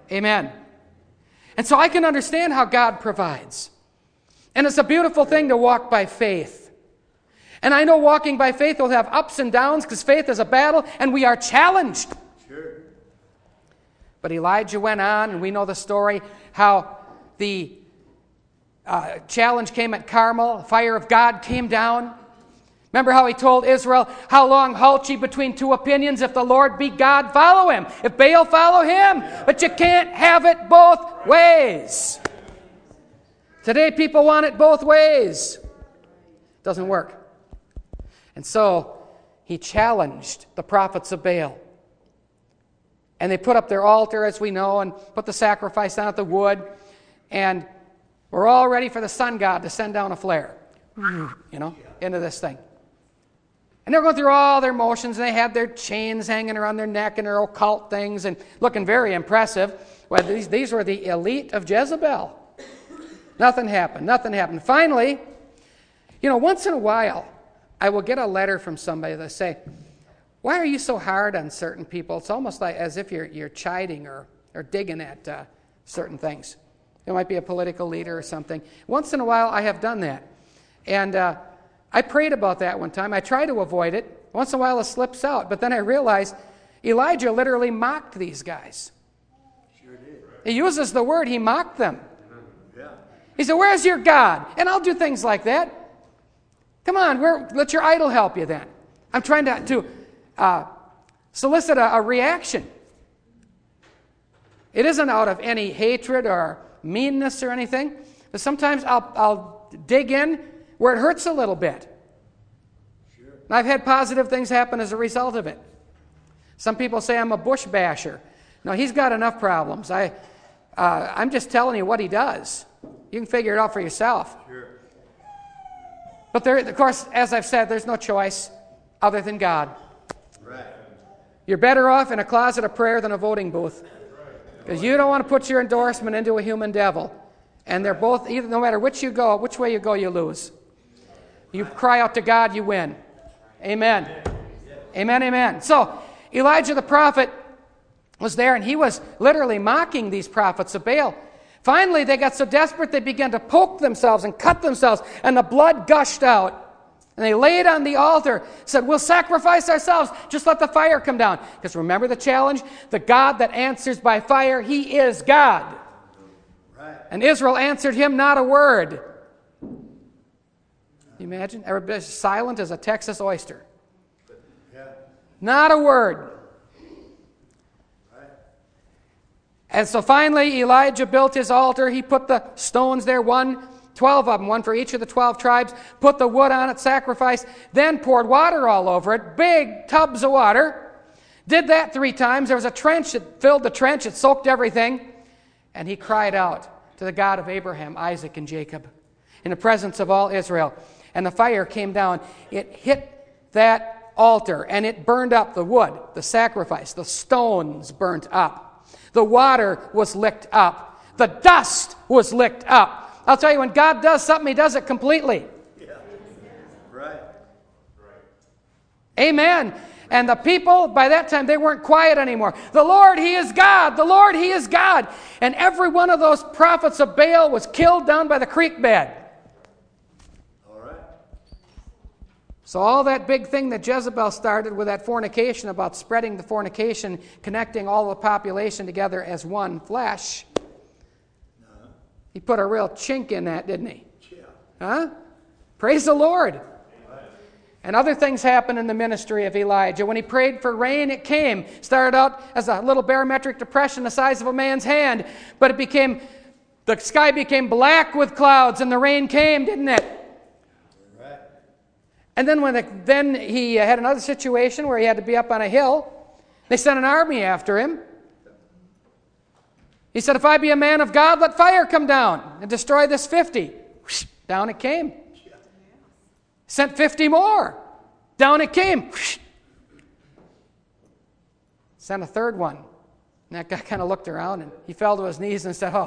Amen. And so I can understand how God provides. And it's a beautiful thing to walk by faith. And I know walking by faith will have ups and downs because faith is a battle and we are challenged. Sure. But Elijah went on, and we know the story, how the challenge came at Carmel. The fire of God came down. Remember how he told Israel, how long halt ye between two opinions? If the Lord be God, follow him. If Baal, follow him. But you can't have it both ways. Today people want it both ways. Doesn't work. And so he challenged the prophets of Baal. And they put up their altar, as we know, and put the sacrifice down at the wood. And we're all ready for the sun god to send down a flare, into this thing. And they're going through all their motions, and they had their chains hanging around their neck and their occult things and looking very impressive. Well, these were the elite of Jezebel. Nothing happened. Finally, once in a while, I will get a letter from somebody that say, why are you so hard on certain people? It's almost like as if you're chiding or digging at certain things. It might be a political leader or something. Once in a while, I have done that. And I prayed about that one time. I try to avoid it. Once in a while, it slips out. But then I realized Elijah literally mocked these guys. Sure did. He uses the word, he mocked them. Yeah. He said, where's your God? And I'll do things like that. Come on, let your idol help you then. I'm trying to solicit a reaction. It isn't out of any hatred or meanness or anything, but sometimes I'll dig in where it hurts a little bit. Sure. And I've had positive things happen as a result of it. Some people say I'm a Bush basher. No, he's got enough problems. I'm just telling you what he does. You can figure it out for yourself. Sure. But of course, as I've said, there's no choice other than God. Right. You're better off in a closet of prayer than a voting booth. Because you don't want to put your endorsement into a human devil. And they're both, no matter which way you go, you lose. You cry out to God, you win. Amen. Amen, amen. So, Elijah the prophet was there, and he was literally mocking these prophets of Baal. Finally, they got so desperate, they began to poke themselves and cut themselves, and the blood gushed out. And they laid on the altar, said, we'll sacrifice ourselves, just let the fire come down. Because remember the challenge? The God that answers by fire, he is God. Right. And Israel answered him not a word. Can you imagine? Everybody's silent as a Texas oyster. Yeah. Not a word. Right. And so finally, Elijah built his altar. He put the stones there, 12 of them, one for each of the 12 tribes, put the wood on it, sacrificed, then poured water all over it, big tubs of water. Did that 3 times. There was a trench that filled the trench. It soaked everything. And he cried out to the God of Abraham, Isaac, and Jacob in the presence of all Israel. And the fire came down. It hit that altar, and it burned up the wood, the sacrifice. The stones burnt up. The water was licked up. The dust was licked up. I'll tell you, when God does something, he does it completely. Yeah. Right. Amen. And the people, by that time, they weren't quiet anymore. The Lord, he is God. The Lord, he is God. And every one of those prophets of Baal was killed down by the creek bed. All right. So all that big thing that Jezebel started with that fornication, about spreading the fornication, connecting all the population together as one flesh, he put a real chink in that, didn't he? Yeah. Huh? Praise the Lord. And other things happened in the ministry of Elijah. When he prayed for rain, it came. Started out as a little barometric depression the size of a man's hand, but the sky became black with clouds, and the rain came, didn't it? Right. And then he had another situation where he had to be up on a hill. They sent an army after him. He said, if I be a man of God, let fire come down and destroy this 50. Down it came. Sent 50 more. Down it came. Sent a third one. And that guy kind of looked around and he fell to his knees and said,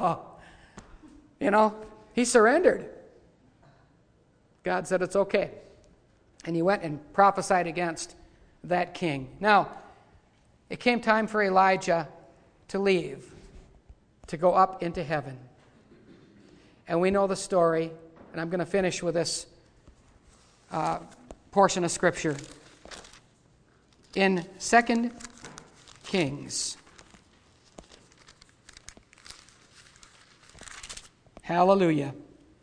he surrendered. God said, it's okay. And he went and prophesied against that king. Now, it came time for Elijah to leave. to go up into heaven. And we know the story, and I'm going to finish with this portion of Scripture. In 2 Kings, hallelujah.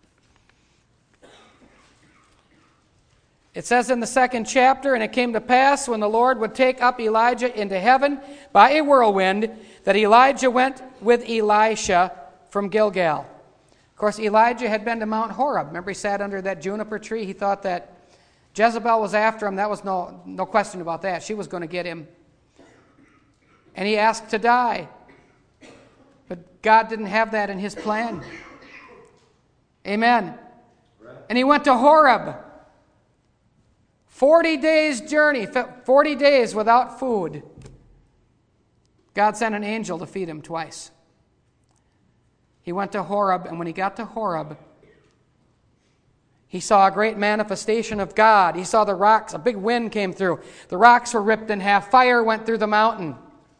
It says in the 2nd chapter, and it came to pass when the Lord would take up Elijah into heaven by a whirlwind, that Elijah went with Elisha from Gilgal. Of course, Elijah had been to Mount Horeb. Remember, he sat under that juniper tree. He thought that Jezebel was after him. That was no question about that. She was going to get him. And he asked to die. But God didn't have that in his plan. Amen. Right. And he went to Horeb. 40 days journey, 40 days without food. God sent an angel to feed him twice. He went to Horeb, and when he got to Horeb, he saw a great manifestation of God. He saw the rocks, a big wind came through. The rocks were ripped in half. Fire went through the mountain.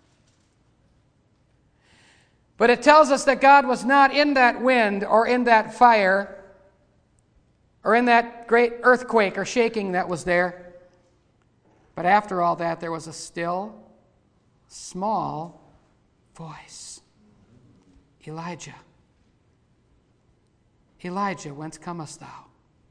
But it tells us that God was not in that wind or in that fire or in that great earthquake or shaking that was there. But after all that, there was a still, small voice. Elijah, Elijah, whence comest thou?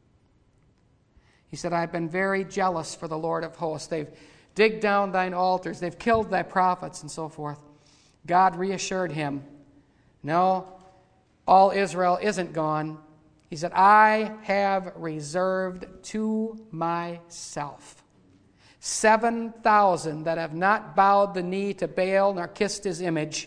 He said, I have been very jealous for the Lord of hosts. They've digged down thine altars. They've killed thy prophets and so forth. God reassured him, no, all Israel isn't gone. He said, I have reserved to myself 7,000 that have not bowed the knee to Baal nor kissed his image.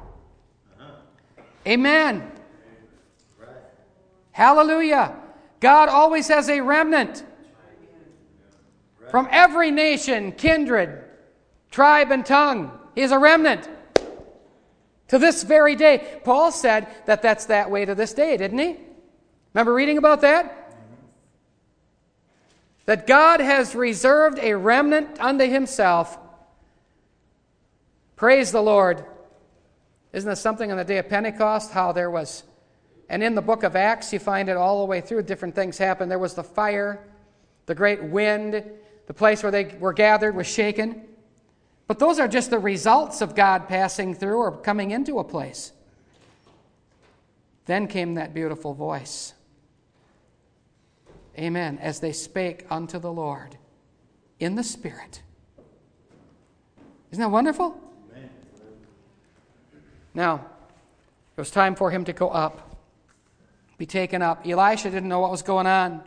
Amen. Right. Hallelujah. God always has a remnant from every nation, kindred, tribe, and tongue. He is a remnant to this very day. Paul said that that's that way to this day, didn't he? Remember reading about that? That God has reserved a remnant unto himself. Praise the Lord. Isn't this something on the day of Pentecost, how there was, and in the book of Acts you find it all the way through, different things happened. There was the fire, the great wind, the place where they were gathered was shaken. But those are just the results of God passing through or coming into a place. Then came that beautiful voice. Amen. As they spake unto the Lord in the Spirit. Isn't that wonderful? Amen. Now, it was time for him to go up, be taken up. Elisha didn't know what was going on.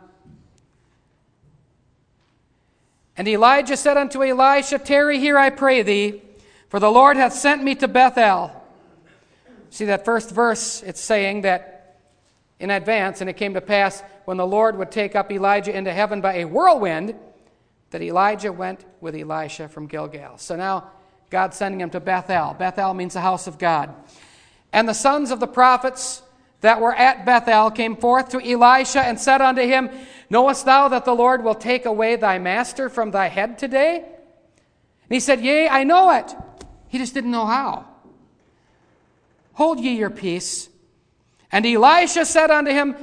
And Elijah said unto Elisha, tarry here, I pray thee, for the Lord hath sent me to Bethel. See that first verse, it's saying that in advance, and it came to pass when the Lord would take up Elijah into heaven by a whirlwind, that Elijah went with Elisha from Gilgal. So now God's sending him to Bethel. Bethel means the house of God. And the sons of the prophets that were at Bethel came forth to Elisha and said unto him, knowest thou that the Lord will take away thy master from thy head today? And he said, yea, I know it. He just didn't know how. Hold ye your peace. And Elijah said unto him,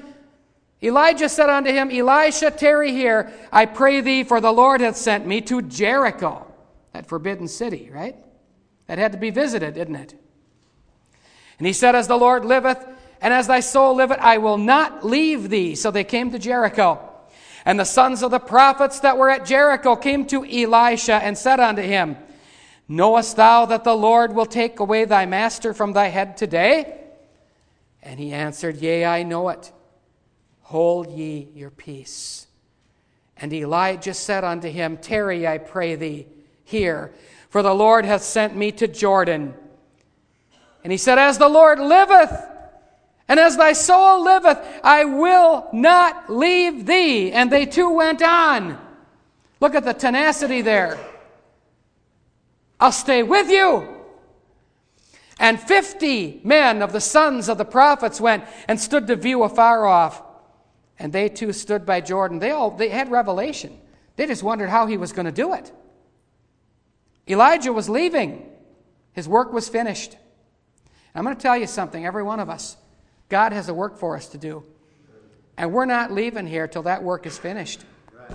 Elisha, tarry here, I pray thee, for the Lord hath sent me to Jericho. That forbidden city, right? That had to be visited, didn't it? And he said, as the Lord liveth, and as thy soul liveth, I will not leave thee. So they came to Jericho. And the sons of the prophets that were at Jericho came to Elisha and said unto him, knowest thou that the Lord will take away thy master from thy head today? And he answered, yea, I know it. Hold ye your peace. And Elijah said unto him, tarry, I pray thee, here, for the Lord hath sent me to Jordan. And he said, as the Lord liveth, and as thy soul liveth, I will not leave thee. And they two went on. Look at the tenacity there. I'll stay with you. And 50 men of the sons of the prophets went and stood to view afar off. And they too stood by Jordan. They had revelation. They just wondered how he was going to do it. Elijah was leaving. His work was finished. I'm going to tell you something, every one of us. God has a work for us to do. And we're not leaving here till that work is finished.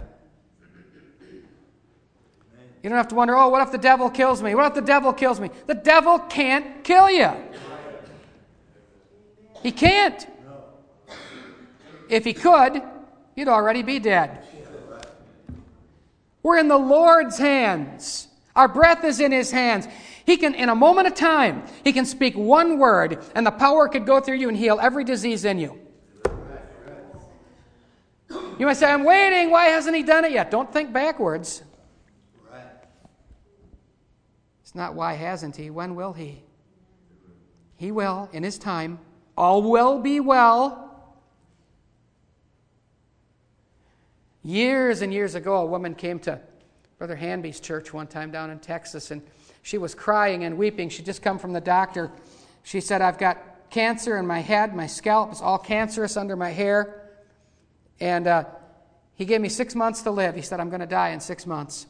You don't have to wonder, oh, what if the devil kills me? What if the devil kills me? The devil can't kill you. He can't. If he could, you'd already be dead. We're in the Lord's hands. Our breath is in His hands. He can, in a moment of time, He can speak one word, and the power could go through you and heal every disease in you. You might say, I'm waiting. Why hasn't He done it yet? Don't think backwards. It's not why hasn't He. When will He? He will, in His time. All will be well. Years and years ago, a woman came to Brother Hanby's church one time down in Texas, and she was crying and weeping. She'd just come from the doctor. She said, I've got cancer in my head. My scalp is all cancerous under my hair. And he gave me 6 months to live. He said, I'm going to die in 6 months.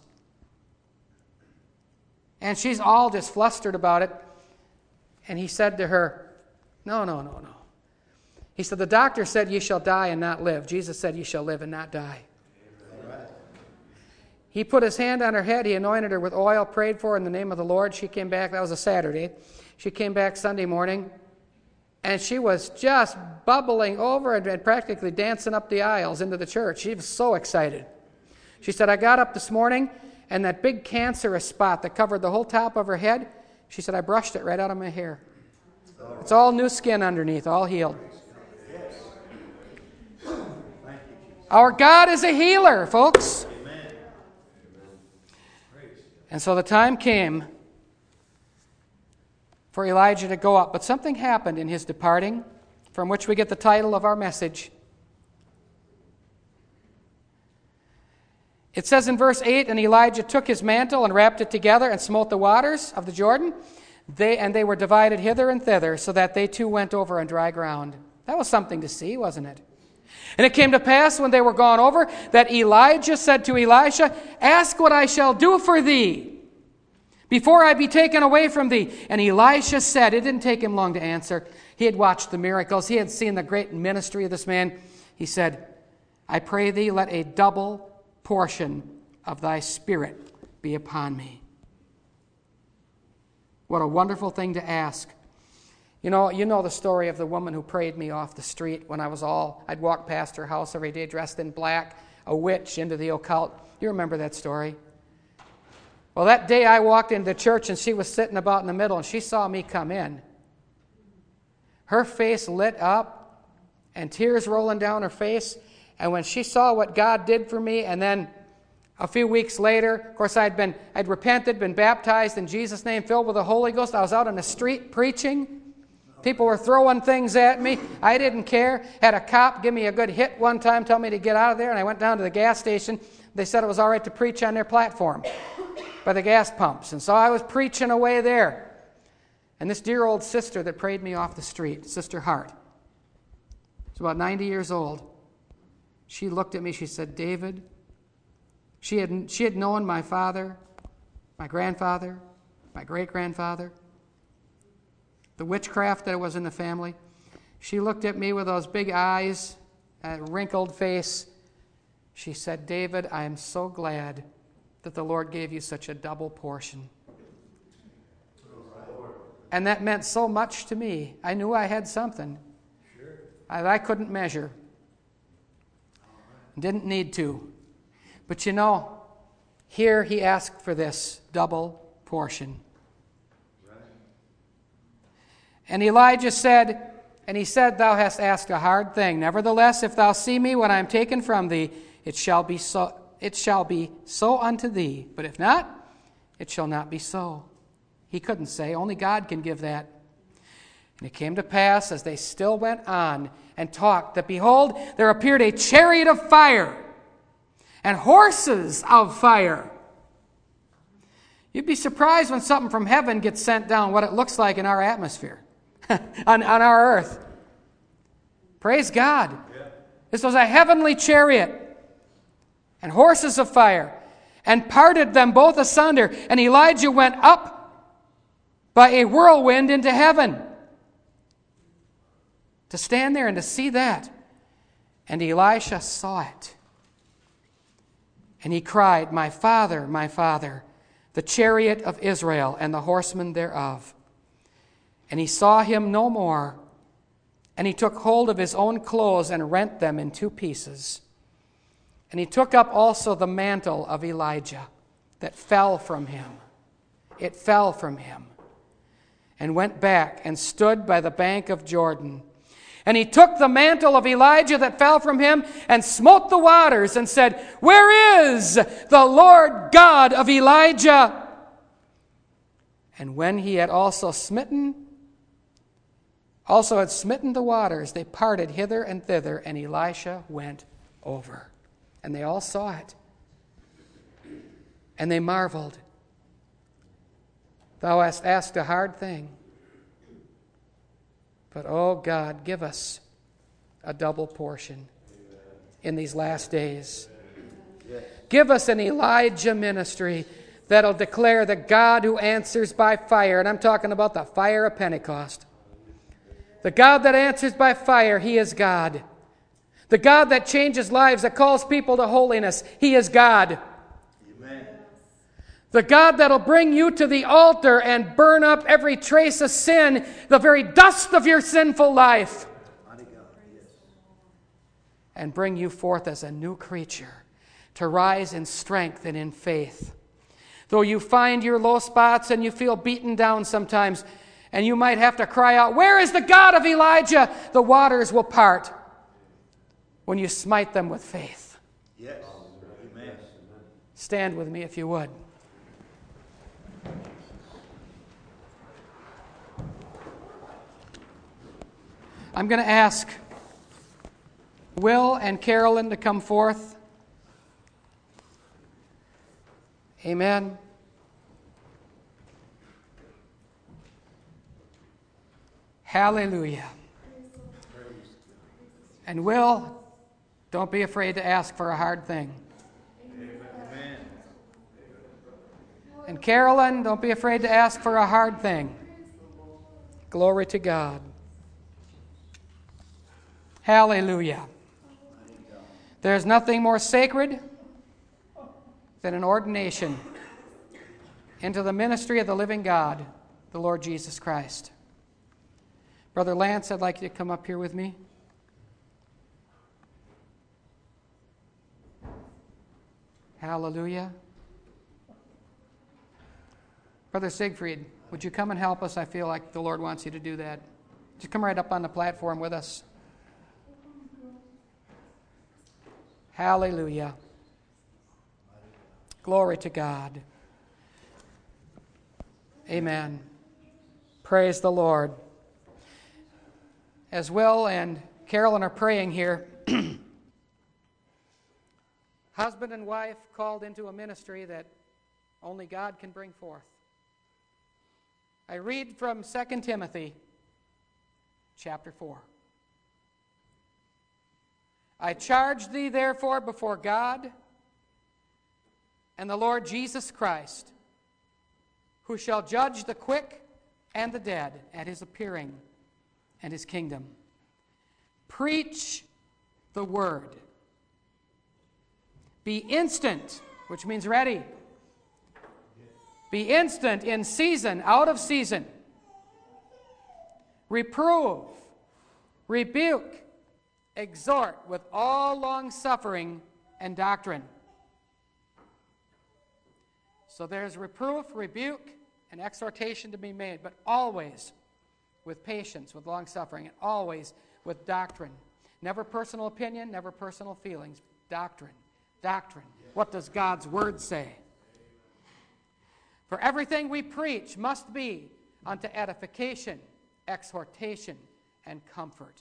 And she's all just flustered about it. And he said to her, No. He said, the doctor said you shall die and not live. Jesus said you shall live and not die. Amen. He put his hand on her head. He anointed her with oil, prayed for her in the name of the Lord. She came back. That was a Saturday. She came back Sunday morning. And she was just bubbling over and practically dancing up the aisles into the church. She was so excited. She said, I got up this morning, and that big cancerous spot that covered the whole top of her head, she said, I brushed it right out of my hair. It's all new skin underneath, all healed. Our God is a healer, folks. And so the time came for Elijah to go up. But something happened in his departing, from which we get the title of our message. It says in verse 8, and Elijah took his mantle and wrapped it together and smote the waters of the Jordan. They were divided hither and thither, so that they too went over on dry ground. That was something to see, wasn't it? And it came to pass when they were gone over that Elijah said to Elisha, ask what I shall do for thee before I be taken away from thee. And Elisha said, it didn't take him long to answer. He had watched the miracles. He had seen the great ministry of this man. He said, I pray thee, let a double portion of thy spirit be upon me. What a wonderful thing to ask. You know the story of the woman who prayed me off the street when I'd walk past her house every day dressed in black, a witch into the occult. You remember that story? Well, that day I walked into the church and she was sitting about in the middle and she saw me come in. Her face lit up and tears rolling down her face. And when she saw what God did for me, and then a few weeks later, of course, I'd repented, been baptized in Jesus' name, filled with the Holy Ghost. I was out on the street preaching. People were throwing things at me. I didn't care. Had a cop give me a good hit one time, tell me to get out of there, and I went down to the gas station. They said it was all right to preach on their platform by the gas pumps. And so I was preaching away there. And this dear old sister that prayed me off the street, Sister Hart, she's about 90 years old. She looked at me, she said, David, she had known my father, my grandfather, my great-grandfather, the witchcraft that was in the family. She looked at me with those big eyes, a wrinkled face. She said, David, I am so glad that the Lord gave you such a double portion. And that meant so much to me. I knew I had something I couldn't measure. Didn't need to. But here he asked for this double portion. And Elijah said, thou hast asked a hard thing. Nevertheless, if thou see me when I am taken from thee, it shall be so unto thee. But if not, it shall not be so. He couldn't say. Only God can give that. And it came to pass, as they still went on and talked, that behold, there appeared a chariot of fire and horses of fire. You'd be surprised when something from heaven gets sent down, what it looks like in our atmosphere, on our earth. Praise God. Yeah. This was a heavenly chariot and horses of fire, and parted them both asunder. And Elijah went up by a whirlwind into heaven. To stand there and to see that. And Elisha saw it. And he cried, my father, the chariot of Israel and the horsemen thereof. And he saw him no more. And he took hold of his own clothes and rent them in two pieces. And he took up also the mantle of Elijah that fell from him. It fell from him. And went back and stood by the bank of Jordan. And he took the mantle of Elijah that fell from him and smote the waters and said, where is the Lord God of Elijah? And when he had also had smitten the waters, they parted hither and thither, and Elisha went over. And they all saw it. And they marveled. Thou hast asked a hard thing. But, oh God, give us a double portion in these last days. Give us an Elijah ministry that'll declare the God who answers by fire. And I'm talking about the fire of Pentecost. The God that answers by fire, He is God. The God that changes lives, that calls people to holiness, He is God. Amen. The God that'll bring you to the altar and burn up every trace of sin, the very dust of your sinful life, and bring you forth as a new creature to rise in strength and in faith. Though you find your low spots and you feel beaten down sometimes, and you might have to cry out, where is the God of Elijah? The waters will part when you smite them with faith. Yes. Amen. Stand with me if you would. I'm going to ask Will and Carolyn to come forth. Amen. Hallelujah. And Will, don't be afraid to ask for a hard thing. Amen. And Carolyn, don't be afraid to ask for a hard thing. Glory to God. Hallelujah. There's nothing more sacred than an ordination into the ministry of the living God, the Lord Jesus Christ. Brother Lance, I'd like you to come up here with me. Hallelujah. Brother Siegfried, would you come and help us? I feel like the Lord wants you to do that. Just come right up on the platform with us. Hallelujah. Glory to God. Amen. Praise the Lord. As Will and Carolyn are praying here, husband and wife called into a ministry that only God can bring forth. I read from 2 Timothy chapter 4. I charge thee therefore before God and the Lord Jesus Christ, who shall judge the quick and the dead at His appearing and His kingdom. Preach the word. Be instant, which means ready. Be instant in season, out of season. Reprove, rebuke, exhort with all long-suffering and doctrine. So there's reproof, rebuke, and exhortation to be made, but always with patience, with long-suffering, and always with doctrine. Never personal opinion, never personal feelings. Doctrine. Doctrine. What does God's Word say? For everything we preach must be unto edification, exhortation, and comfort.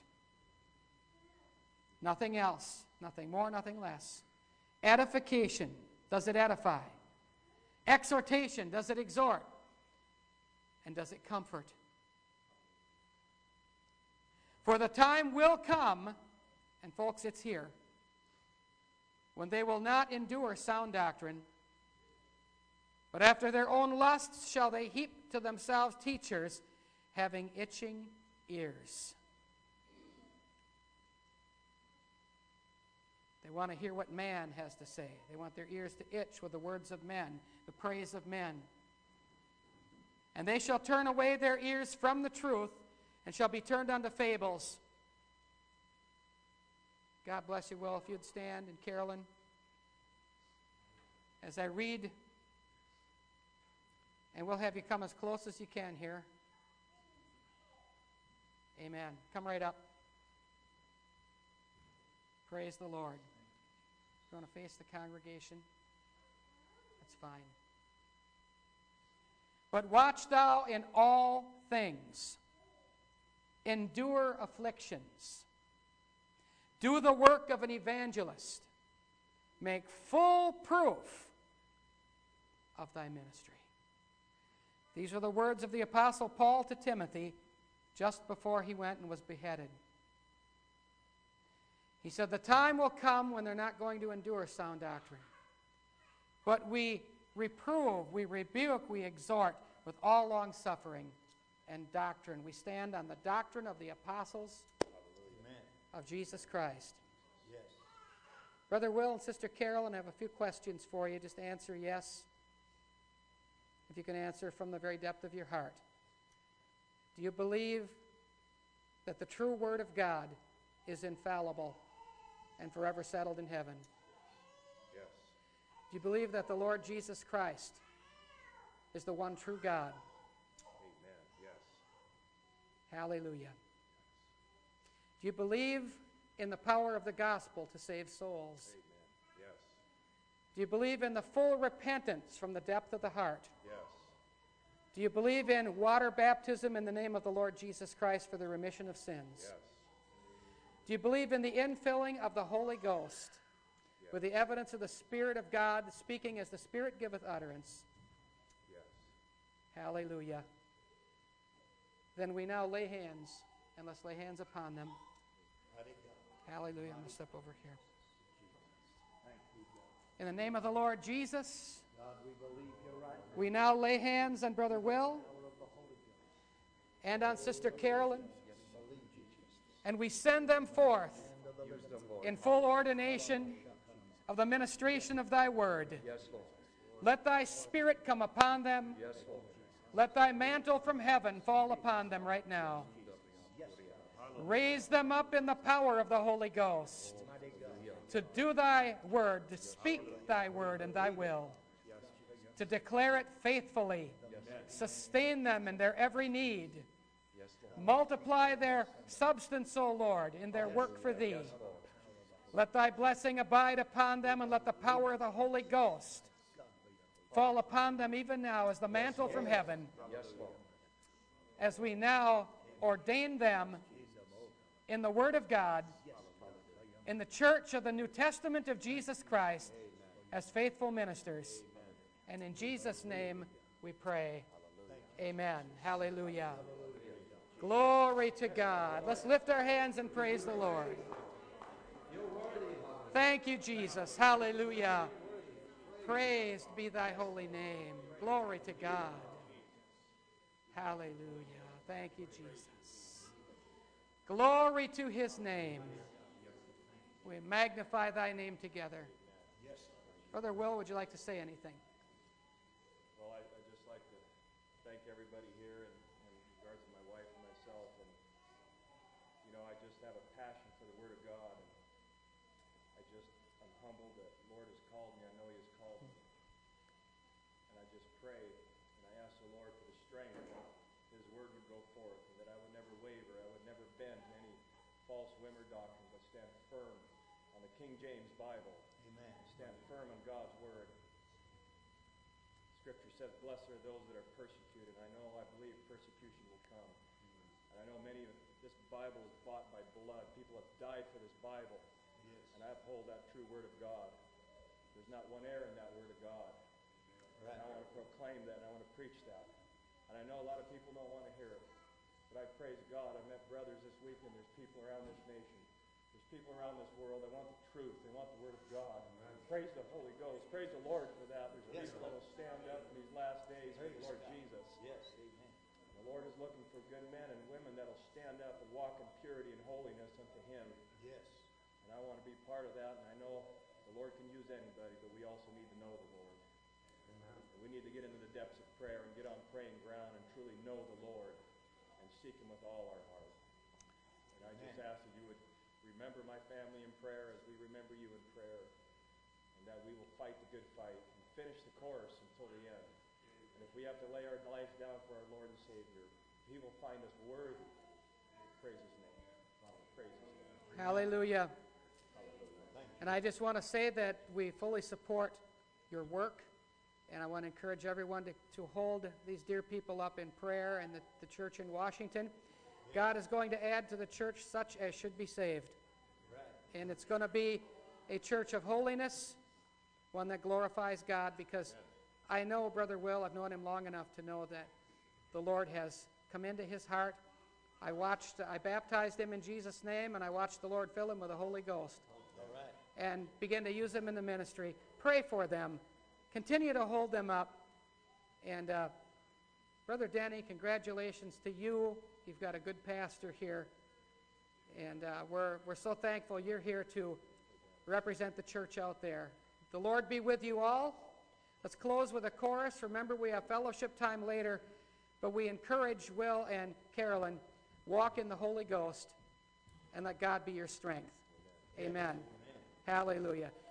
Nothing else, nothing more, nothing less. Edification, does it edify? Exhortation, does it exhort? And does it comfort? For the time will come, and folks, it's here, when they will not endure sound doctrine, but after their own lusts shall they heap to themselves teachers having itching ears. They want to hear what man has to say. They want their ears to itch with the words of men, the praise of men. And they shall turn away their ears from the truth and shall be turned unto fables. God bless you, Will, if you'd stand, and Carolyn. As I read, and we'll have you come as close as you can here. Amen. Come right up. Praise the Lord. You want to face the congregation? That's fine. But watch thou in all things. Endure afflictions. Do the work of an evangelist. Make full proof of thy ministry. These are the words of the Apostle Paul to Timothy just before he went and was beheaded. He said, the time will come when they're not going to endure sound doctrine. But we reprove, we rebuke, we exhort with all long-suffering and doctrine. We stand on the doctrine of the apostles Amen. of Jesus Christ. Yes. Brother Will and Sister Carolyn, I have a few questions for you. Just answer yes. If you can answer from the very depth of your heart. Do you believe that the true Word of God is infallible and forever settled in heaven? Yes. Do you believe that the Lord Jesus Christ is the one true God? Amen. Yes. Hallelujah. Do you believe in the power of the gospel to save souls? Amen. Yes. Do you believe in the full repentance from the depth of the heart? Yes. Do you believe in water baptism in the name of the Lord Jesus Christ for the remission of sins? Yes. Do you believe in the infilling of the Holy Ghost with the evidence of the Spirit of God speaking as the Spirit giveth utterance? Yes. Hallelujah. Then we now lay hands, and let's lay hands upon them. Hallelujah. I'm going to step over here. In the name of the Lord Jesus, we now lay hands on Brother Will and on Sister Carolyn, and we send them forth in full ordination of the ministration of thy word. Yes, Lord. Let thy Spirit come upon them. Yes, Lord. Let thy mantle from heaven fall upon them right now. Raise them up in the power of the Holy Ghost to do thy word, to speak thy word and thy will, to declare it faithfully. Sustain them in their every need. Multiply their substance, O Lord, in their work for thee. Let thy blessing abide upon them, and let the power of the Holy Ghost fall upon them even now as the mantle from heaven, as we now ordain them in the Word of God, in the church of the New Testament of Jesus Christ, as faithful ministers. And in Jesus' name we pray. Amen. Hallelujah. Glory to God. Let's lift our hands and praise the Lord. Thank you, Jesus. Hallelujah. Praised be thy holy name. Glory to God. Hallelujah. Thank you, Jesus. Glory to his name. We magnify thy name together. Brother Will, would you like to say anything? Well, I'd just like to thank everybody here in regards to my wife and myself. And, I just have a passion for the Word of God. And I'm humbled that the Lord has called me. I know he has called me. And I just pray and I ask the Lord for the strength that his Word would go forth, and that I would never waver. I would never bend to any false whim or doctrine, but stand firm on the King James Bible. Amen. Stand firm on God's Word. Scripture says, blessed are those that are persecuted. I believe persecution will come. And I know this Bible is bought by blood. People have died for this Bible. Yes. And I uphold that true Word of God. There's not one error in that Word of God. Right. And I want to proclaim that, and I want to preach that. And I know a lot of people don't want to hear it. But I praise God. I met brothers this weekend. There's people around this nation. There's people around this world that want the truth. They want the Word of God. Praise the Holy Ghost. Praise the Lord for that. There's people that will stand up in these last days for the Lord Jesus. Yes. Amen. The Lord is looking for good men and women that will stand up and walk in purity and holiness unto him. Yes. And And I want to be part of that, and I know the Lord can use anybody, but we also need to know the Lord. And we need to get into the depths of prayer and get on praying ground and truly know the Lord and seek Him with all our heart. And I just ask that you would remember my family in prayer as we remember you in prayer, and that we will fight the good fight and finish the course until the end. And if we have to lay our lives down for our Lord and Savior, He will find us worthy. Praise His name. Praise His name. Hallelujah. Hallelujah. And I just want to say that we fully support your work, and I want to encourage everyone to hold these dear people up in prayer and the church in Washington. God is going to add to the church such as should be saved. And it's going to be a church of holiness, one that glorifies God, because I know Brother Will, I've known him long enough to know that the Lord has come into his heart. I baptized him in Jesus' name, and I watched the Lord fill him with the Holy Ghost. And begin to use them in the ministry. Pray for them. Continue to hold them up. And Brother Denny, congratulations to you. You've got a good pastor here. And we're so thankful you're here to represent the church out there. The Lord be with you all. Let's close with a chorus. Remember, we have fellowship time later, but we encourage Will and Carolyn, walk in the Holy Ghost, and let God be your strength. Amen. Hallelujah.